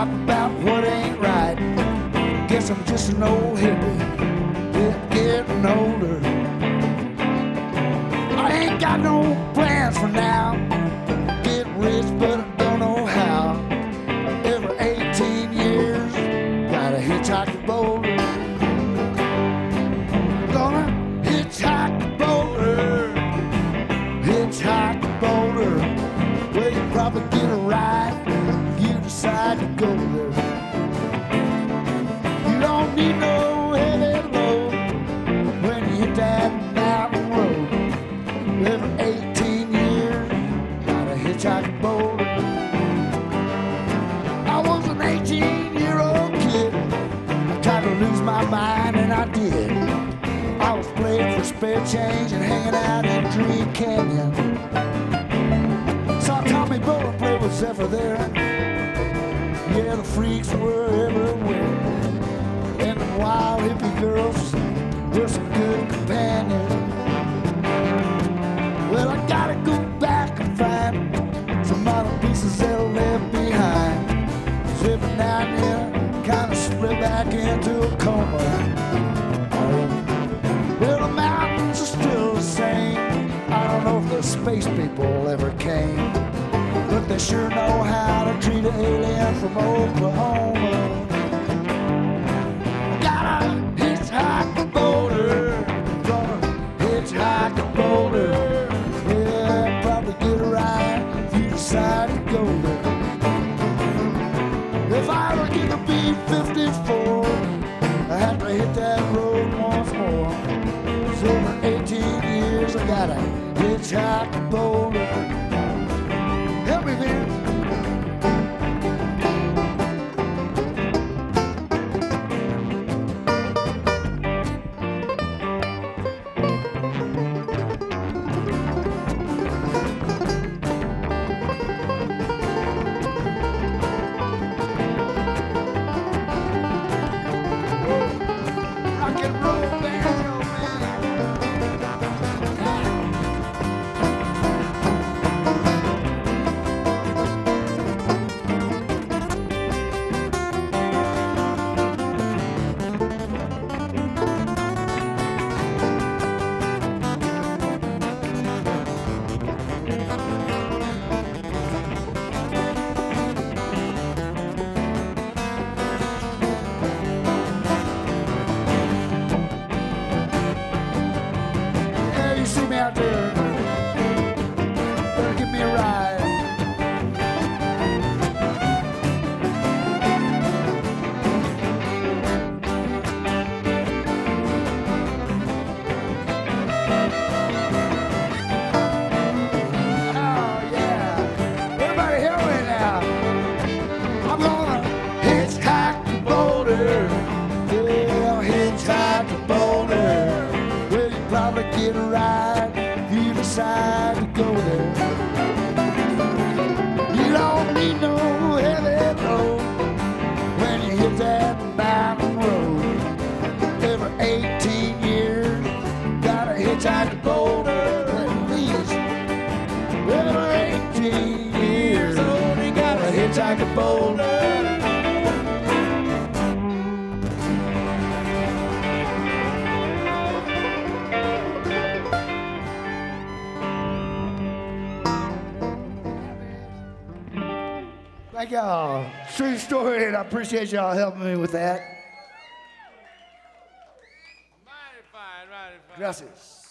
stop about what ain't right. Guess I'm just an old hippie, getting older. I ain't got no plans for now. Get rich, but I don't know how. Every 18 years, gotta hitchhike to Boulder. Gonna hitchhike to Boulder. Hitchhike to Boulder. Well, you probably get a ride if you decide to go there. You don't need no heavy load when you hit that mountain road. Every 18 years, gotta hitchhike to Boulder. I was an 18-year-old kid. I tried to lose my mind, and I did. I was playing for spare change and hanging out in Dream Canyon. Saw Tommy Bola play with Zephyr there. Yeah, the freaks were everywhere. And the wild hippie girls were some good companions. Well, I gotta go back and find some other pieces that I left behind. 'Cause every now and then, I kinda slip back into a coma. Well, the mountains are still the same. I don't know if the space people ever came, but they sure know how to treat an alien from Oklahoma. Gotta hitchhike to Boulder. Gonna hitchhike to Boulder. Yeah, probably get a ride if you decide to go there. If I ever get to be 54, I have to hit that road once more. So for 18 years, I gotta hitchhike to Boulder. Help me, Vince. Rock and roll band, oh man. Yeah, you see me out there. Better give me a ride. Oh, yeah. Everybody help me now. I'm gonna hitchhike to Boulder. Yeah, I'll hitchhike to Boulder. Well, you probably get a ride if you decide to go there. You don't need no heavy load when you hit that mountain road. Every 18 years, gotta hitchhike to Boulder. At least every 18 years old, you gotta hitchhike to Boulder. Thank y'all. True story, and I appreciate y'all helping me with that. Mighty fine, mighty fine. Gracias.